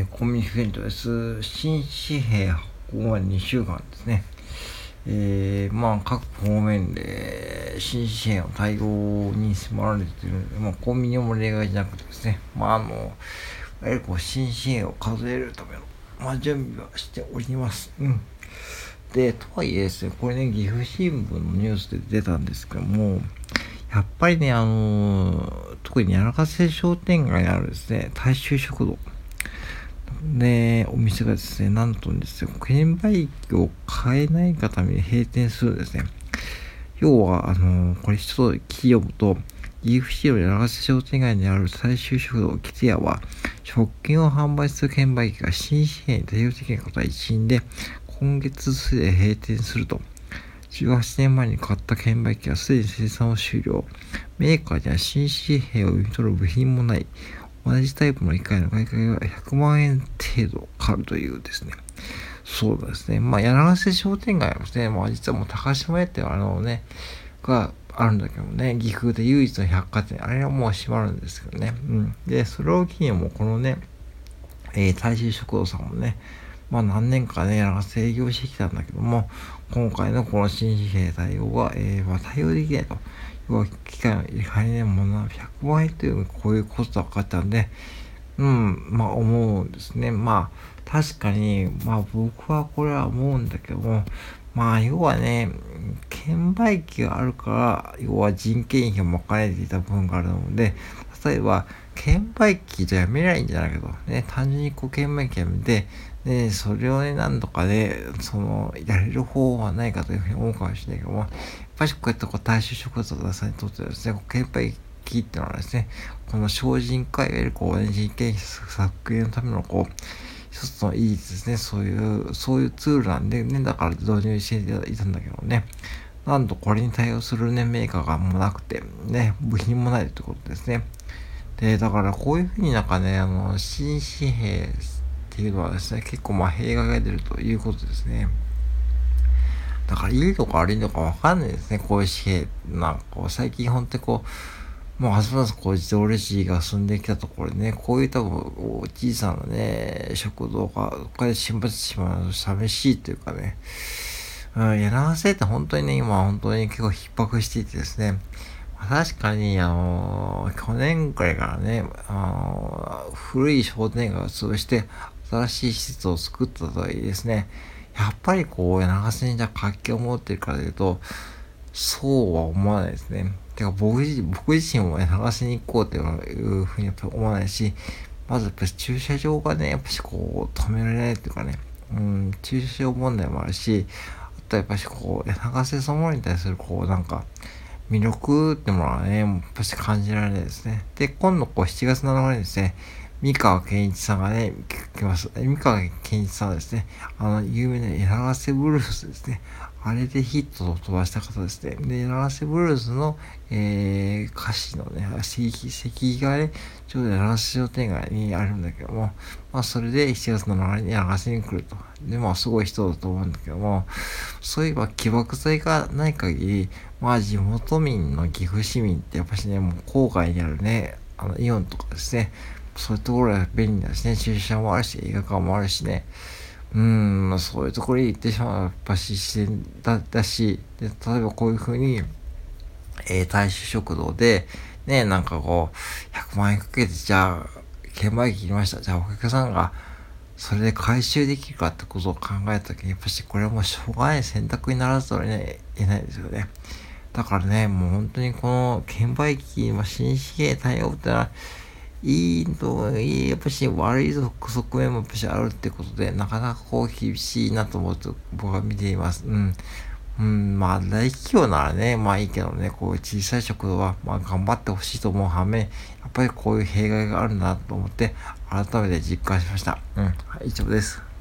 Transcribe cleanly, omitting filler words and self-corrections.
コンビニフレンドです。新紙幣発行は2週間ですね。各方面で新紙幣の対応に迫られているので、コンビニも例外じゃなくてですね、いわゆる新紙幣を数えるための、準備はしております。で、とはいえですね、これね、岐阜新聞のニュースで出たんですけども、やっぱりね、特に柳瀬商店街にあるですね、大衆食堂。で、お店がですね、なんとですね、券売機を買えないがために閉店するんですね。要は、これ一つ記読むと、岐阜市の柳瀬商店街にある大衆食堂キテヤは、食券を販売する券売機が新紙幣に対応できないことは一因で、今月末で閉店すると。18年前に買った券売機はすでに生産を終了。メーカーには新紙幣を読み取る部品もない。同じタイプの1回の買い替えが100万円程度かかるというですね。そうですね。柳瀬商店街はですね、実はもう高島屋ってがあるんだけどね、岐阜で唯一の百貨店、あれはもう閉まるんですけどね。で、それを機にもこのね、大衆食堂さんもね、何年かね、営業してきたんだけども、今回のこの新紙幣対応は、対応できないと。要は、機械の入れ替えね、もの100万円というこういうコストがかかったんで、思うんですね。確かに、僕はこれは思うんだけども、要はね、券売機があるから、要は人件費を賄えていた部分があるので、例えば、券売機じゃやめないんじゃないけど、ね、単純に券売機やめて、で、それをね、何とかね、やれる方法はないかというふうに思うかもしれないけども、やっぱりこうやって大衆食堂さんにとってはですね、券売機っていうのはですね、この精進化いわゆる人件費削減のための一つのいいですね、そういうツールなんでね、だから導入していたんだけどね、なんとこれに対応するね、メーカーがもうなくて、ね、部品もないということですね。で、だからこういうふうに新紙幣っていうのはですね、結構弊害が出るということですね。だからいいのか悪いのかわかんないですね、こういう紙幣。最近ほんともうますます自動レジが進んできたところでね、こういう多分、小さなね、食堂が、ここで沈没してしまう寂しいというかね、柳瀬って本当にね、今本当に結構逼迫していてですね、確かに、去年くらいからね、古い商店街を潰して、新しい施設を作ったとはいえですね、やっぱり柳瀬にじゃあ活気を持ってるからというと、そうは思わないですね。てか僕自身も柳瀬に行こうというふうにやっぱり思わないし、まずやっぱり駐車場がね、やっぱし止められないというかね、駐車場問題もあるし、あとやっぱし柳瀬そのものに対する魅力ってものはね、やっぱし感じられないですね。で、今度7月7日にですね、三河健一さんがね、来ます。三河健一さんはですね、有名な柳瀬ブルースですね。あれでヒットを飛ばした方ですね。で、柳瀬ブルースの、歌詞のね、石がね、ちょうど柳瀬商店街にあるんだけども、それで7月7日に柳瀬に来ると。で、すごい人だと思うんだけども、そういえば起爆剤がない限り、地元民の岐阜市民ってやっぱしね、もう郊外にあるね、イオンとかですね、そういうところが便利だしね、駐車もあるし、映画館もあるしね、そういうところに行ってしまうやっぱし自然だし、で、例えばこういうふうに、大衆食堂で、ね、100万円かけて、じゃあ、券売機切りました。じゃあ、お客さんが、それで回収できるかってことを考えたときに、やっぱしこれはもうしょうがない選択にならざるを得ないですよね。だからね、もう本当にこの券売機、新紙幣対応ってのは、やっぱし悪い側面もやっぱしあるってことで、なかなか厳しいなと思うと僕は見ています。大企業ならね、いいけどね、こういう小さい食堂は、頑張ってほしいと思う反面、やっぱりこういう弊害があるなと思って、改めて実感しました。はい、以上です。